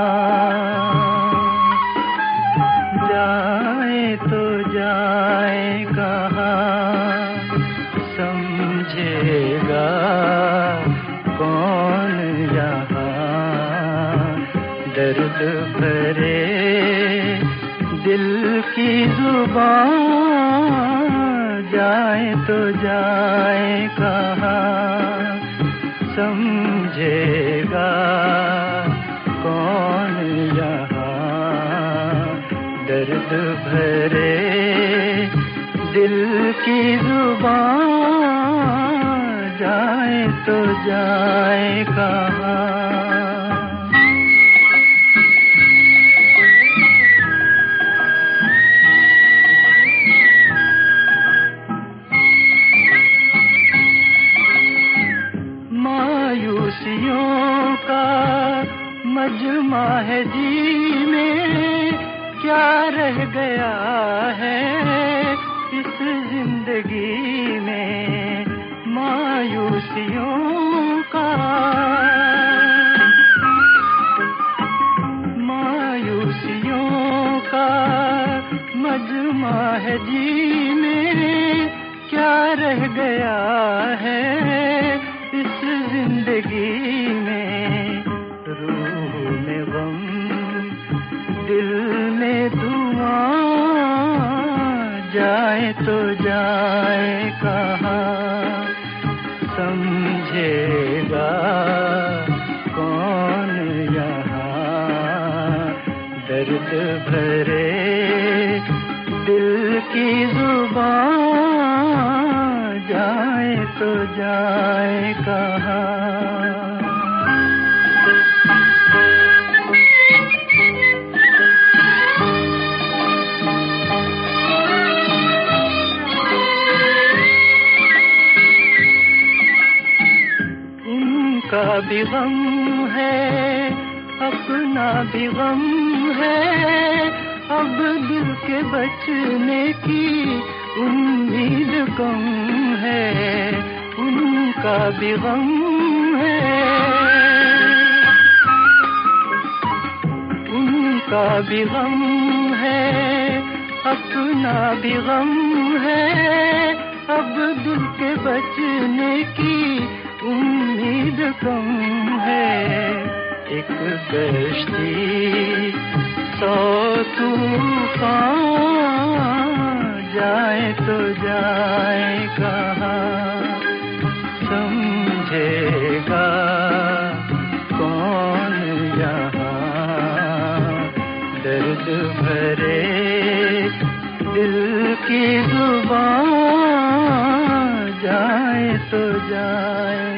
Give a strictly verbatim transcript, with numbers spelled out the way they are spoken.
जाए तो जाए कहाँ, समझेगा कौन यहाँ। दर्द भरे दिल की जुबान, जाए तो जाए कहाँ, समझेगा कौन यहाँ। दर्द भरे दिल की जुबान, जाए तो जाए कहाँ। मायूसियों का मजमा है जी में, क्या रह गया है इस जिंदगी में। मायूसियों का मायूसियों का मजमा है जी में, क्या रह गया है इस जिंदगी में। रूह में गम, दिल में धुआं, जाए तो जाए कहाँ, समझेगा कौन यहाँ। दर्द भरे दिल की जुबान, जाए तो जाए कहाँ। उनका भी गम है, अपना भी गम है, अब दिल के बचने की उम्मीद कम है। उनका भी गम है, उनका भी गम है, अपना भी गम है, अब दिल के बचने की उम्मीद कम है। एक कश्ती सौ तूफान, जाए तो जाए कहाँ, समझेगा कौन यहाँ। दर्द भरे दिल की जुबान, जाए तो जाए